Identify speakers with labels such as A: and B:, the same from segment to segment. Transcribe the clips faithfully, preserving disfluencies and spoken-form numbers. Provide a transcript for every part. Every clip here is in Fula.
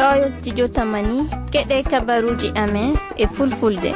A: ɗo studio Tamani keɗe kabaruji amen e fulfulde.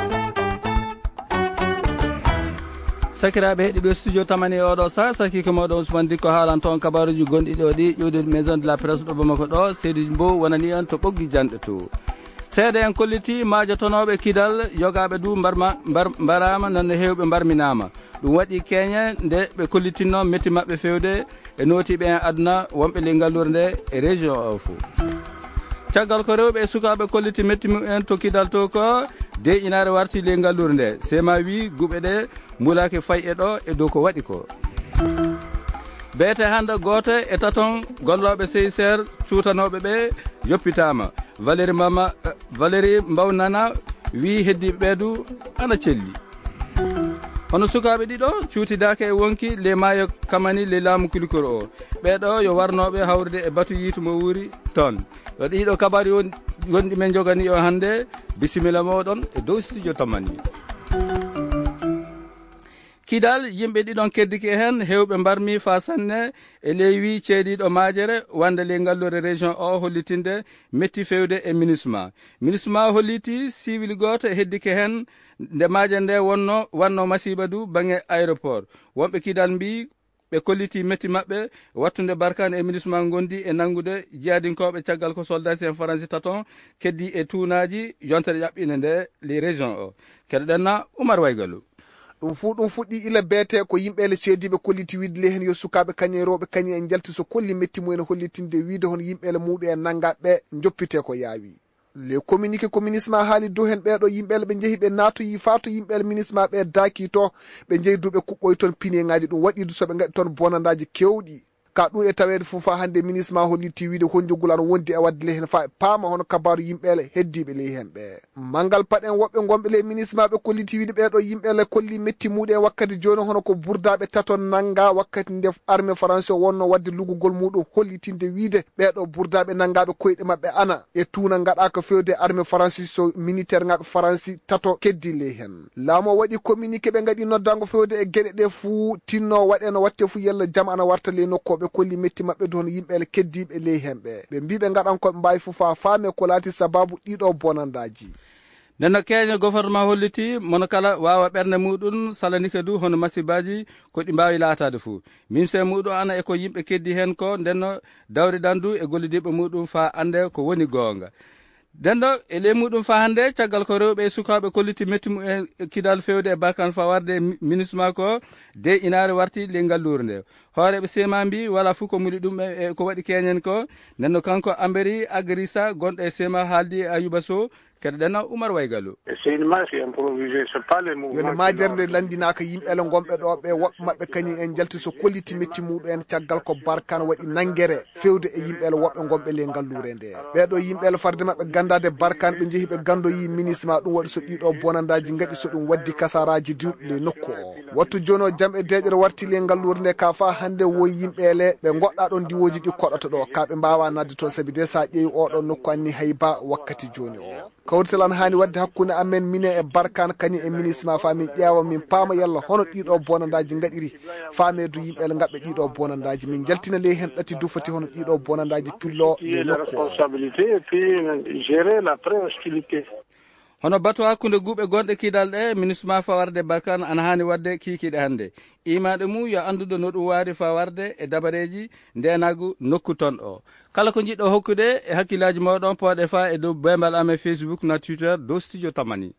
B: sakiraɓe heeɗiɓe studio Tamani oɗo sa saki ko moɗon Ousmane Dicko haalan toon kabaruji gonɗi ɗo ɗi ƴewde maison de la presse ɗo Bamako ɗo Seydou Mbow wonani on to ɓoggi janɗe to seeɗa en kolliti maajotonoɓe kidal yogaɓe du mbarma mbar mbarama nonno hewɓe mbarminama ɗum waɗi keñe nde ɓe kollitinno metti mabɓe fewde e notiɓe en aduna wonɓe le ngallure nde e région o fo caggal ko rewɓe e sukaɓe kolliti metti mumen to kidal to ko de inare warti le ngallure nde sema wi guɓe ɗe mulake fay e ɗo e dow ko waɗi ko beete hande goto e taton golloɓe C I C R cutanoɓe ɓe yoppitama Valérie Mama uh, Valérie Mbawnana wi heddiɓe ɓeedu ana celli hono sukaɓe ɗiɗo cuutidake e wonki le maayo kamani le laamu kulikoro o ɓeɗo yo warnoɓe hawrude e batu yiitu mo wuuri toon ɗo ɗiɗo kabari wonɗi men jogani o hande bisimilla moɗon e dow studio Tamani kidal yimɓe ɗiɗon keddiki hen hewɓe mbarmi fa sanne e leywi ceeɗiɗo majere wande le ngallore région o hollitinde metti fewde e MINUSMA MINUSMA holliti civil goto heddike hen nde maje nde wonno wanno masiba du bange aéroport wonɓe kidal mbi ɓe kolliti metti mabɓe wattude Barkane e MINUSMA gondi e nangude jiyadinkoɓe caggal ko soldats en français taton keddi e tuunaji yontere ƴaɓɓine nde les région o keɗoɗenna Oumar Waygalou
C: ɗum fu ɗum fuɗɗi ila beete ko yimɓele seediɓe kolliti wiide le hen yo sukaɓe kañe e rewɓe kañe en jalti so kolli metti mumen hollitinde wiide hono yimɓele muɗum en nanggaɓe joppite ko yaawi le communiqué ko MINUSMA haali dow hen ɓeɗo yimɓele ɓe jeehi ɓe natoyi faato yimɓele MINUSMA ɓe daaki to ɓe jeehi duɓe kuɓɓoy toon pineŋaji ɗum waɗidu soɓe gaɗi toon bonandaji kewɗi ka ɗum e tawede fof fa hande MINUSMA holliti wiide honjogol ana wondi e wadde ley hen fa paama hono kabaru yimɓele heddiɓe ley hen ɓe mangal paɗen woɓɓe gomɓe ley MINUSMA ɓe kolliti wiide ɓeɗo yimɓele kolli metti muɗum wakkati joni hono ko burdaɓe taton nangga wakkati nde armée français wonno wadde lugugol muɗum hollitinde wiide ɓeɗo burdaɓe nanggaɓe koyɗe mabɓe ana e tuuna gaɗa ko fewde armée français so militaire ngaɓe français tato keddi ley hen laamo waɗi communiqué ɓe gaɗi noddango fewde e gueɗe ɗe fuu tinno waɗeno watte fu yalla jaam ana warta ley nokko ɓe kolli metti mabɓe don yimɓele keddiɓe ley hen ɓe ɓe mbi ɓe gaɗan koɓe mbawi fufa faame ko laati sababu ɗiɗo bonandaji
B: nenno keñe gouvernement holliti mono kala wawa ɓernde muɗum salanike du hono masibaji ko ɗi mbawi laatade fou mimse muɗum ana eko yimɓe keddi hen ko ndenno dawridan du e gollidiɓe muɗum fa ande ko woni gonga dendo e ley muɗum fa hande caggal ko rewɓe e sukaɓe kolliti metti mu e kidal fewde e Barkane fa warde MINUSMA ko de inare warti le ngallure nde hooreɓe sema mbi wala fuu ko muɗi ɗum e ko waɗi keñen ko nenno kanko Ambéry Agrissa gonɗo e sema haaldi e Ayouba Sow keɗoɗenna Oumar Waygalou
C: yone majerde landinaka yimɓele gomɓe ɗo ɓe woɓɓe mabɓe kañum en jalti so kolliti metti muɗum en caggal ko Barkane waɗi nangguere fewde e yimɓele woɓɓe gomɓe le ngallure nde ɓeɗo yimɓele farde mabɓe gandade Barkane ɓe jeehi ɓe gandoyi MINUSMA ɗum waɗi so ɗiɗo bonandaji gaɗi so ɗum waddi kasaraji duɗ le nokku o wattu joni o jaam e deƴere warti le ngallure nde ka fa hande won yimɓele ɓe goɗɗa ɗon diwoji ɗi koɗoto ɗo kaɓe mbawa nadde toon saabi de sa ƴeewi oɗon nokku anni hayba wakkati joni o kawrital an hani wadde hakkude amen mine e Barkane kañum e MINUSMA fa min ƴeewa min paama yalla hono ɗiɗo bonandaji gaɗiri famedu yimɓele gaɓɓe ɗiɗo bonandaji min jaltina ley hen ɗati dufati hono ɗiɗo bonandaji pillo le nokku
B: hono batu hakkude guuɓe gonɗe kidal ɗe MINUSMA fa warde Barkane ana hani wadde kikiɗe hande imaɗe mum yo andude no ɗum waari fa warde e dabareji ndenagu nokku ton o kala ko jiɗɗo hokkude e hakkillaji moɗon poɗe fa e dow bembal amen Facebook na Twitter dow studio Tamani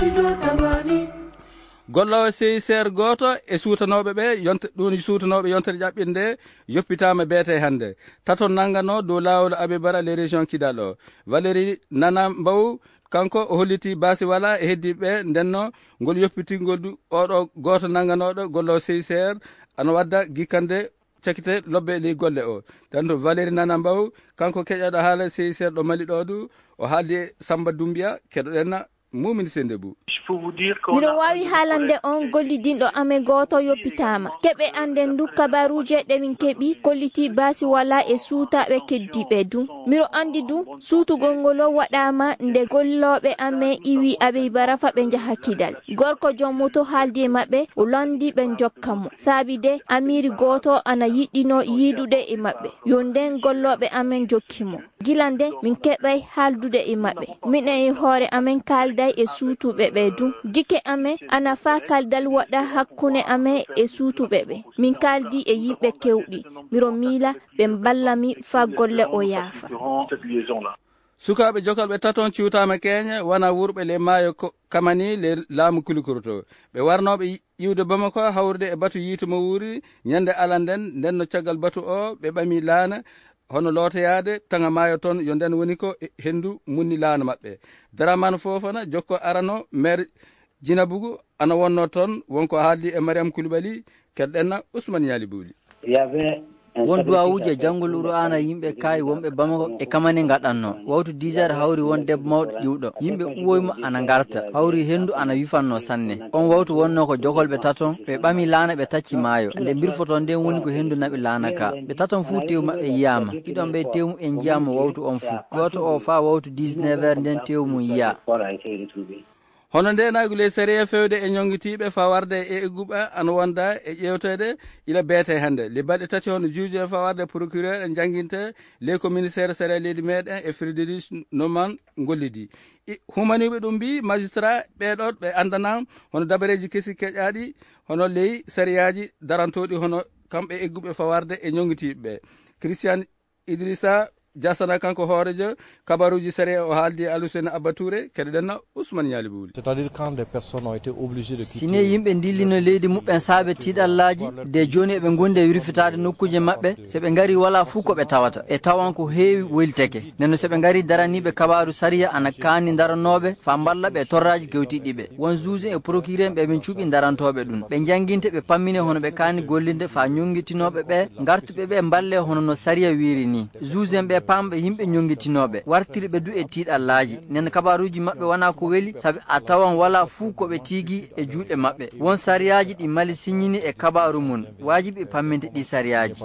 B: gollowo C I C R goto e suutanoɓe ɓe yonte ɗum suutanoɓe yontere ƴaɓɓinde yoppitama beete hande taton nangano dow lawol Abibara les région kidal o Valérie Nana Mbow kanko o holliti baasi wala e heddiɓe ndenno ngol yoppitingol du oɗo goto nanganoɗo gollowo C I C R ana wadda gikkande cakkite lobbe li golle o tanto Valérie Nana Mbow kanko keƴaɗo haala C I C R ɗo mali ɗo du o haaldi Samba Doumbia keɗoɗenna Mumini Sendebou
A: miɗo wawi haalande on gollidinɗo amen goto yoppitama keɓe anden du kabaruji ɗe min keeɓi kolliti baasi wala e suutaɓe keddiɓe du miɗo andi du suutugol ngol waɗama nde golloɓe amen iwi Abibara fa ɓe jaaha kidal gorko joom moto haaldi e mabɓe o landi ɓe jokkamo saabi de amiri goto ana yiɗɗino yiiɗude e mabɓe yo nden golloɓe amen jokkimo gilande min keɓay haaldude e maɓɓe minen e hoore amen kalday e suutuɓe ɓe du jike amen ana fa kaldal waɗa hakkune amen e suutuɓe ɓe min kaldi e yimɓe kewɗi miro miila ɓe ballami fa golle o yaafa
B: sukaɓe jokalɓe taton ciwtama keñe wona wurɓe le maayo kamani le laamu kulikuru to ɓe warnoɓe iwde bamako hawrude e batu yiitumo wuuri ñande alanden nden no caggal batu o ɓe ɓami laana hono lootoyade taga maayo toon yo nden woni ko hendu munni laana maɓɓe Dramane Fofana jokko arano maire Djinabougou ana wonno toon wonko haaldi e Mariam Coulibaly kedɗenna Ousmane Yali Bouli
D: won duwawuje janngol uru ana yimɓe kayi wonɓe bamako e kamane gaɗanno wawtu dix heures hawri won debbo mawɗo ƴiwɗo yimɓe uwoymo ana garta hawri hendu ana wifanno sanne on wawtu wonno ko jokolɓe taton ɓe ɓami laana ɓe tacci maayo nde birfoto nden woni ko hendu naɓi laana ka ɓe taton fuu tew maɓɓe yiyama ɗiɗon ɓe tew en jiyama wawtu on fuu goto o fa wawtu dix-neuf heures nden tew mum yiya
B: hono ndenagule série fewde e ñonguitiɓe fa warde e egguɓa ana wonda e ƴewtede ila beete hande li balɗe tati hono juge en fa warde procureur en jangguinte les ko ministére série leydi meɗen e Frédéric Noman gollidi humaniɓe ɗum mbi magistrat ɓeɗo ɓe andana hono dabareji kesi keƴaɗi hono ley sériyaji darantoɗi hono kamɓe egguɓe fa warde e ñonguitiɓeɓe Christian Idrissa jasana kanko hoorejo kabaruji séré o haaldi Alusene Abba Touré keɗoɗenno Ousmane Yali Bouli
E: c'est-à-dire quand des personnes ont été obligées de
D: sine yimɓe dillino leydi muɓɓen saabe tiiɗallaji de joni eɓe gondi e wirfitade nokkuje maɓɓe seɓe gari wala fuu koɓe tawata e tawan ko heewi welteke nenno seɓe gari daraniɓe kabaru sariya ana kaani daranoɓe fa mballa ɓe torraji kewtiɗiɓe won juge e procureur ɓe min cuuɓi darantoɓe ɗum ɓe jangguinte ɓe pammine hono ɓe kaani gollinde fa ñonguitinoɓe ɓe gartuɓe ɓe mballe hono no sariya wiiri ni juge en ɓe pamɓe yimɓe ñonguitinoɓe wartiriɓe du e tiiɗallaji nen kabaruji maɓɓe wona ko weeli saabi a tawan wala fuu koɓe tigui e juuɗe maɓɓe won sariyaji ɗi mali signini e kabaru mum wajiɓe pamminde ɗi sariyaji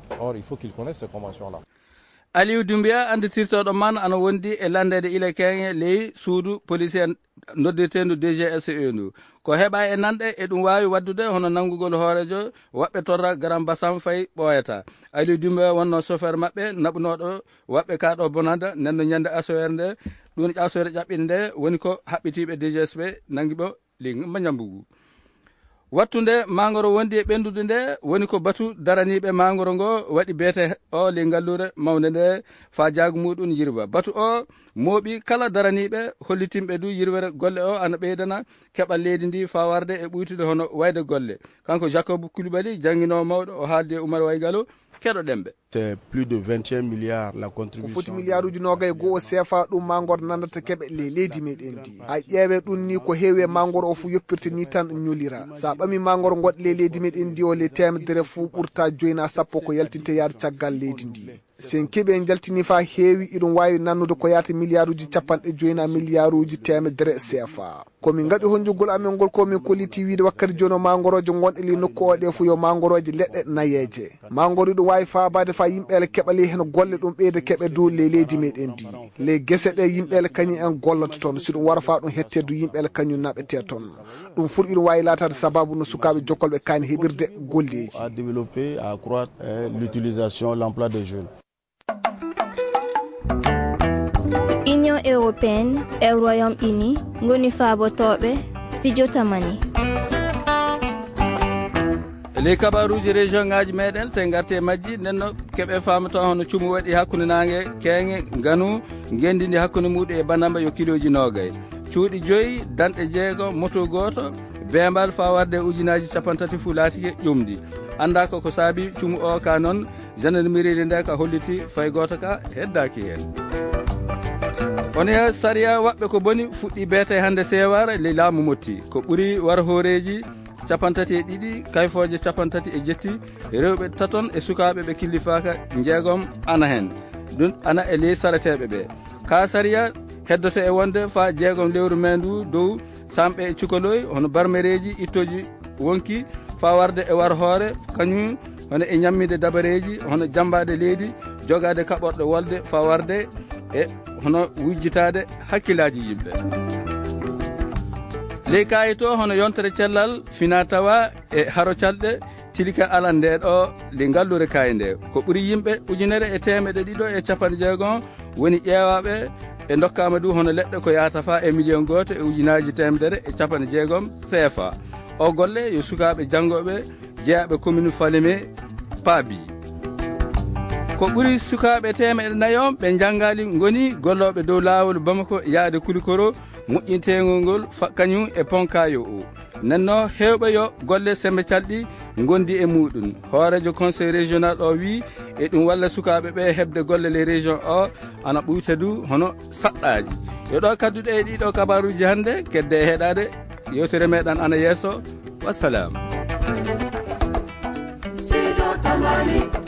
B: Aliou Doumbia anditirtoɗo man ana wondi e landede ila keŋe ley suudu policier noddirtendu D G S E ndu ko heɓa e nanɗe e ɗum wawi waddude hono nanggugol hoorejo waɓɓe torra Grand Bassam Faye ɓooyata Aliou Doumbia wonno chauffeur maɓɓe naɓunoɗo waɓɓe kaɗo bonanda nenno ñande asoere nde ɗum asoere ƴaɓɓinde nde woni ko haɓɓitiɓe D G S ɓe nangguiɓe li Madiambougou wattude mangoro wondi e ɓendude nde woni ko batu daraniɓe mangoro ngo waɗi beete o le ngallure mawde nde fa jaagu muɗum yirwa batu o mooɓi kala daraniɓe hollitimɓe du yirwere golle o ana ɓeydana keɓal leydi ndi fa warde e ɓuytude hono wayde golle kanko Jacob Coulibaly jangguinowo mawɗo o haaldi e Oumar Waygalo keɗoɗenɓe
E: c'est plus de vingt et un milliards la contribution
C: foti milliard uji nogay goo C F A ɗum mangoro nandata keɓe le leydi meɗen ndi a ƴeewe ɗum ni ko heewi mangoro o fu yoppirte ni tan ñolira sa ɓami mangoro goɗɗo le leydi meɗen ndi o le temedere fu ɓurta joyna sappo ko yaltinte yaade caggal leydi ndi sen keeɓi en jaltini fa heewi iɗum wawi nannude ko yata milliard uji capanɗe joyna milliard uji temedere C F A komin gaɗi honjugol amen ngol komin kolliti wiide wakkati joni o mangoroje gonɗe li nokku oɗe fu yo mangoroje leɗɗe nayeje mangoro ɗum wawi fabade fa yimɓele keɓale hen golle ɗum ɓeyde keɓe dow le leydi meɗen ndi les guese ɗe yimɓele kañum en gollata toon si ɗum wara fa ɗum hettedu yimɓele kañum naɓete toon ɗum foti iɗum wawi latade sababu no sukaɓe jokkolɓe kani heɓirde golleji
E: à développer à accroître l'utilisation l'emploi des jeunes.
A: Union européenne e Royaume-Uni ngoni faabotoɓe studio tamani
B: les kabaruji région ngaji meɗen se garte majji nenno keɓe famata hono cumu waɗi hakkude nangue keŋe nganu gendidi hakkude muɗum e bandamba yo kiloji nogay cuuɗi joyyi danɗe jeegom moto goto bembal fa warde ujunaji capantati fu laatike ƴumdi anda ko ko saabi cumu o ka noon gendarmerie nde ka holliti fay goto ka heddaki hen on ya sariya waɓɓe ko boni fuɗɗi beete hande sewara le laamu motti ko ɓuuri war hooreji capantati e ɗiɗi kayfoje capantati e jetti rewɓe taton e sukaɓe ɓe killifaka jeegom ana hen ɗum ana e ley sarateɓe ɓe ka sariya heddoto e wonde fa jeegom lewru men ndu dow samɓe e cukaloy hono barmereji ittoji wonki fa warde e war hoore kañum hono e ñammide dabareji hono jambade leydi jogade kaɓorɗe wolde fa warde e hono wujjitade hakkillaji yimɓe ley kayi to hono yontere cellal fina tawa e haro calɗe tilika alan nde ɗo le ngallure kayi nde ko ɓuuri yimɓe ujunere e temedde ɗiɗo e capanɗe jeegom woni ƴeewaɓe e dokkama du hono leɗɗe ko yata fa e million goto e ujunaji temedere e capanɗe jeegom CFA. O golle yo sukaɓe janggoɓe jeeyaɓe commune Falémé paabi. Ko ɓuri sukaɓe temeɗe nayom ɓe jangali goni golloɓe dow lawol Bamako yaade Kulikoro moƴƴintegol ngol kañum e Ponkayo o. Nanno hewɓe yo golle sembe calɗi gondi e muɗum. Hoorejo conseil régional o wi e ɗum walla sukaɓe ɓe hebde golle les région o ana ɓuyta du hono saɗɗaji. Yo ɗo kadduɗe e ɗiɗo kabaruji hande kedde e heɗade yewtere meɗen ana yesso. Wassalam.